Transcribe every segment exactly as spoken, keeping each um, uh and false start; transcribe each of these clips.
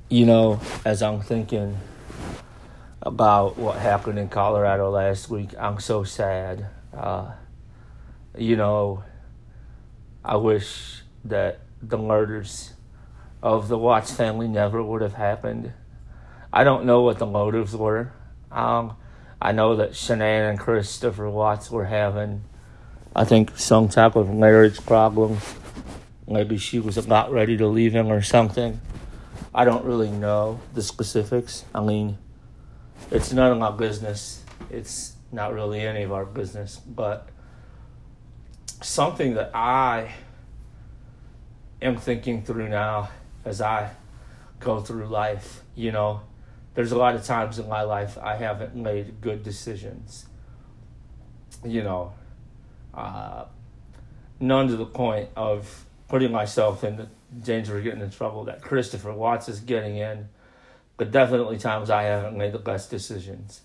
You know, as I'm thinking about what happened in Colorado last week, I'm so sad. Uh, you know, I wish that the murders of the Watts family never would have happened. I don't know what the motives were. Um, I know that Shanann and Christopher Watts were having, I think, some type of marriage problem. Maybe she was about ready to leave him or something. I don't really know the specifics. I mean, it's none of my business. It's not really any of our business. But something that I am thinking through now as I go through life, you know, there's a lot of times in my life I haven't made good decisions. You know, uh, none to the point of putting myself in the danger of getting in trouble that Christopher Watts is getting in, but definitely times I haven't made the best decisions.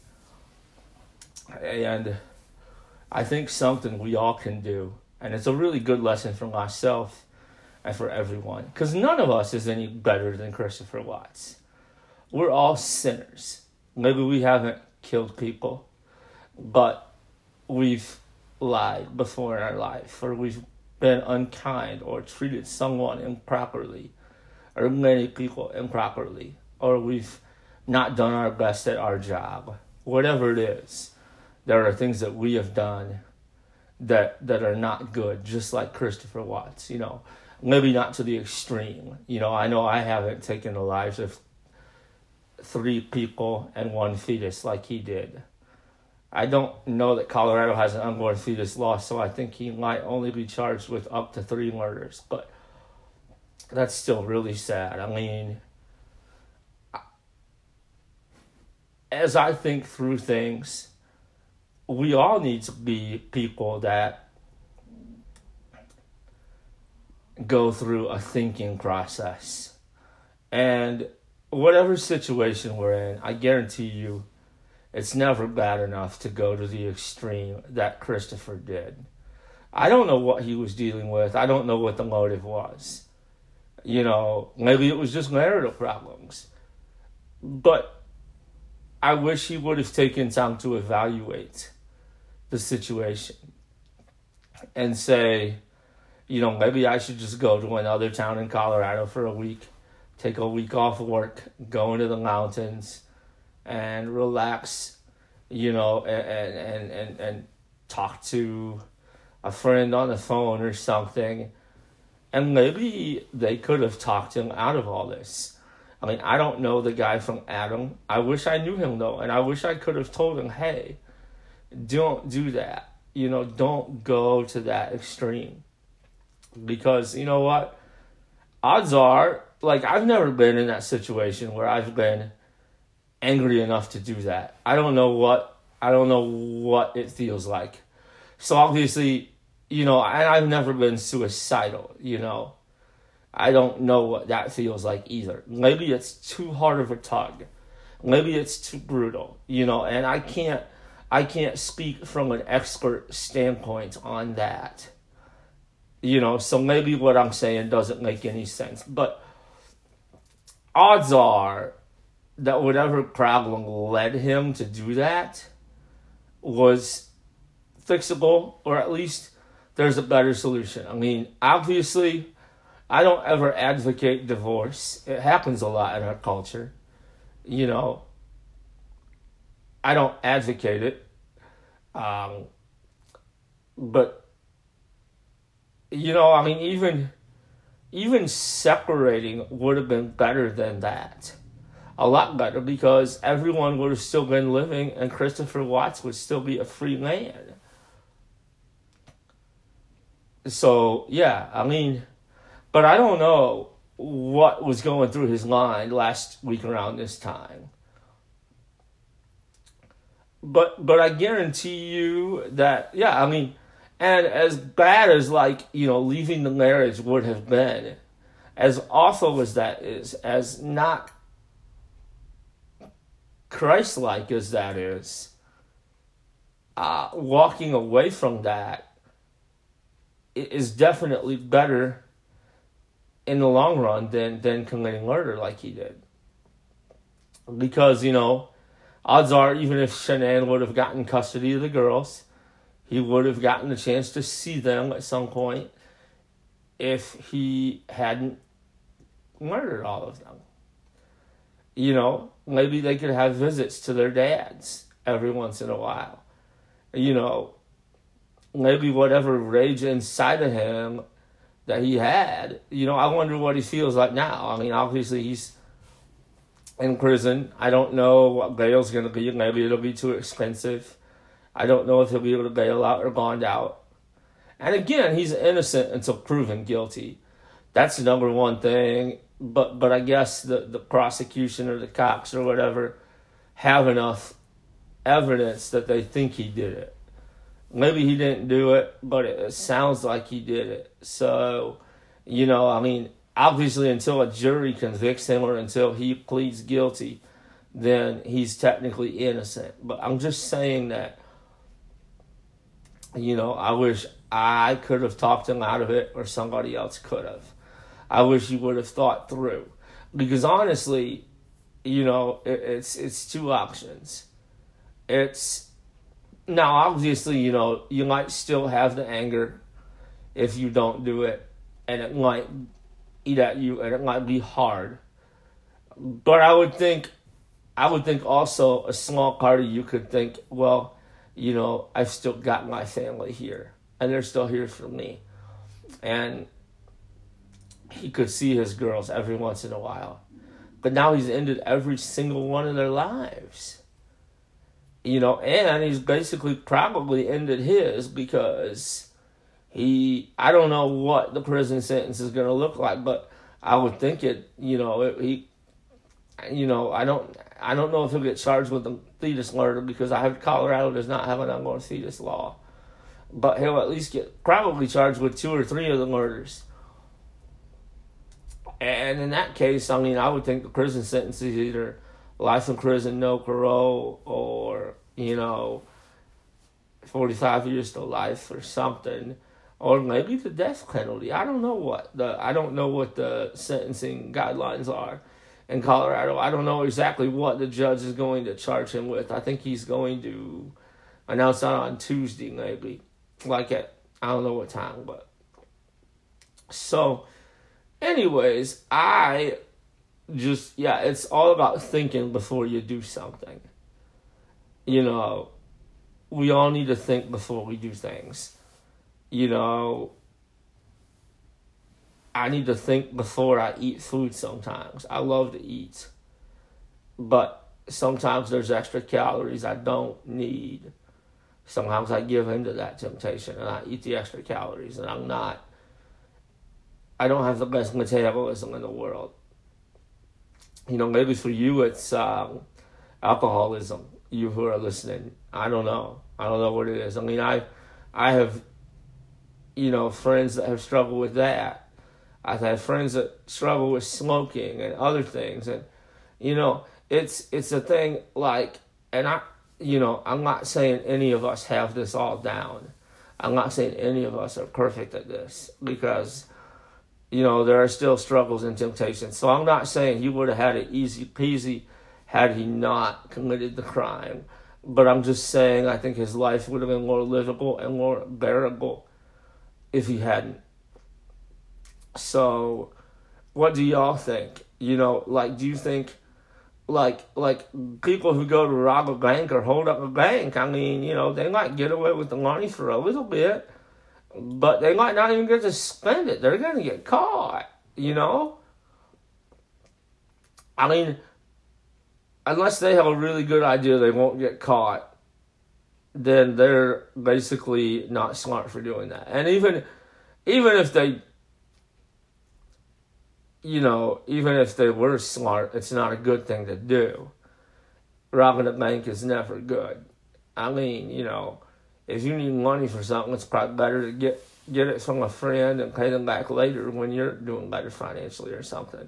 And I think something we all can do, and it's a really good lesson for myself and for everyone, because none of us is any better than Christopher Watts. We're all sinners. Maybe we haven't killed people, but we've lied before in our life, or we've been unkind, or treated someone improperly, or many people improperly, or we've not done our best at our job. Whatever it is, there are things that we have done that that are not good, just like Christopher Watts, you know. Maybe not to the extreme. You know, I know I haven't taken the lives of three people and one fetus like he did. I don't know that Colorado has an unborn fetus law, so I think he might only be charged with up to three murders. But that's still really sad. I mean, as I think through things, we all need to be people that go through a thinking process. And whatever situation we're in, I guarantee you, it's never bad enough to go to the extreme that Christopher did. I don't know what he was dealing with. I don't know what the motive was. You know, maybe it was just marital problems. But I wish he would have taken time to evaluate the situation and say, you know, maybe I should just go to another town in Colorado for a week, take a week off work, go into the mountains, and relax, you know, and, and, and, and talk to a friend on the phone or something. And maybe they could have talked him out of all this. I mean, I don't know the guy from Adam. I wish I knew him, though. And I wish I could have told him, hey, don't do that. You know, don't go to that extreme. Because, you know what? Odds are, like, I've never been in that situation where I've been angry enough to do that. I don't know what, I don't know what it feels like. So obviously, you know, and I've never been suicidal, you know. I don't know what that feels like either. Maybe it's too hard of a tug. Maybe it's too brutal, you know, and I can't, I can't speak from an expert standpoint on that. You know, so maybe what I'm saying doesn't make any sense. But odds are that whatever problem led him to do that was fixable, or at least there's a better solution. I mean, obviously, I don't ever advocate divorce. It happens a lot in our culture. You know, I don't advocate it. Um, but, you know, I mean, even even separating would have been better than that. A lot better, because everyone would have still been living and Christopher Watts would still be a free man. So, yeah, I mean, but I don't know what was going through his mind last week around this time. But but I guarantee you that, yeah, I mean, and as bad as, like, you know, leaving the marriage would have been, as awful as that is, as not Christ-like as that is, uh, walking away from that is definitely better in the long run than, than committing murder like he did. Because, you know, odds are, even if Shanann would have gotten custody of the girls, he would have gotten a chance to see them at some point if he hadn't murdered all of them. You know, maybe they could have visits to their dads every once in a while. You know, maybe whatever rage inside of him that he had, you know, I wonder what he feels like now. I mean, obviously he's in prison. I don't know what bail's going to be. Maybe it'll be too expensive. I don't know if he'll be able to bail out or bond out. And again, he's innocent until proven guilty. That's the number one thing. But but I guess the, the prosecution or the cops or whatever have enough evidence that they think he did it. Maybe he didn't do it, but it, it sounds like he did it. So, you know, I mean, obviously until a jury convicts him or until he pleads guilty, then he's technically innocent. But I'm just saying that, you know, I wish I could have talked him out of it or somebody else could have. I wish he would have thought through. Because honestly, you know, it, it's it's two options. It's, now obviously, you know, you might still have the anger if you don't do it. And it might eat at you and it might be hard. But I would think, I would think also a small part of you could think, well, you know, I've still got my family here. And they're still here for me. And he could see his girls every once in a while. But now he's ended every single one of their lives. You know, and he's basically probably ended his because he, I don't know what the prison sentence is going to look like, but I would think it, you know, it, he, you know, I don't, I don't know if he'll get charged with the fetus murder because I heard Colorado does not have an unborn fetus law. But he'll at least get probably charged with two or three of the murders. And in that case, I mean, I would think the prison sentence is either life in prison, no parole, or, you know, forty-five years to life or something, or maybe the death penalty. I don't know what the I don't know what the sentencing guidelines are in Colorado. I don't know exactly what the judge is going to charge him with. I think he's going to announce that on Tuesday, maybe, like at I don't know what time, but so. Anyways, I just, yeah, it's all about thinking before you do something. You know, we all need to think before we do things. You know, I need to think before I eat food sometimes. I love to eat. But sometimes there's extra calories I don't need. Sometimes I give in to that temptation and I eat the extra calories and I'm not. I don't have the best metabolism in the world. You know, maybe for you it's um, alcoholism, you who are listening. I don't know. I don't know what it is. I mean, I I have, you know, friends that have struggled with that. I've had friends that struggle with smoking and other things. And, you know, it's it's a thing like, and I, you know, I'm not saying any of us have this all down. I'm not saying any of us are perfect at this because, you know, there are still struggles and temptations. So I'm not saying he would have had it easy peasy had he not committed the crime. But I'm just saying I think his life would have been more livable and more bearable if he hadn't. So what do y'all think? You know, like, do you think, like, like people who go to rob a bank or hold up a bank, I mean, you know, they might get away with the money for a little bit, but they might not even get to spend it. They're going to get caught, you know? I mean, unless they have a really good idea they won't get caught, then they're basically not smart for doing that. And even, even if they, you know, even if they were smart, it's not a good thing to do. Robbing a bank is never good. I mean, you know, if you need money for something, it's probably better to get, get it from a friend and pay them back later when you're doing better financially or something.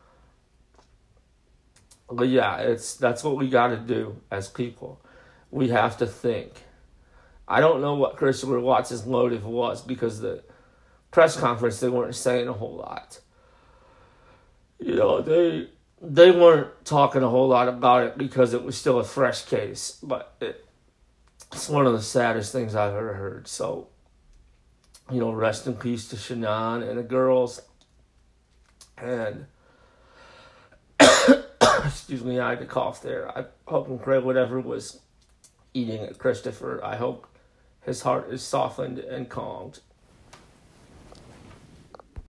But yeah, it's that's what we got to do as people. We have to think. I don't know what Christopher Watts' motive was because the press conference, they weren't saying a whole lot. You know, they they weren't talking a whole lot about it because it was still a fresh case, but it, it's one of the saddest things I've ever heard. So, you know, rest in peace to Shannon and the girls. And, excuse me, I had to cough there. I hope and pray whatever was eating at Christopher, I hope his heart is softened and calmed.